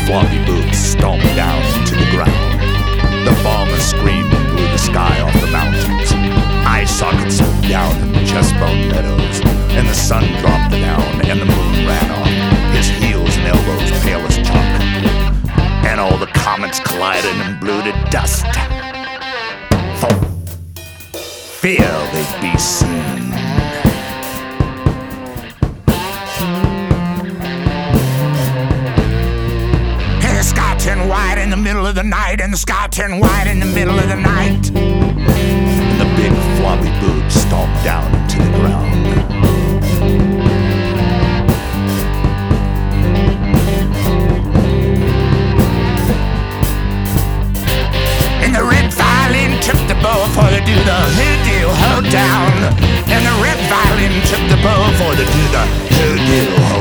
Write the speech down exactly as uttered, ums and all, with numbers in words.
floppy boots stomped down into the ground. The farmer screamed and blew the sky off the mountains. Eye sockets swooped down in the chestbone meadows, and the sun dropped down and the moon ran off, his heels and elbows pale as chalk. And all the comets collided and blew to dust. For fear they'd be seen. And the sky turned white in the middle of the night, and the sky turned white in the middle of the night. And the big floppy boots stomped down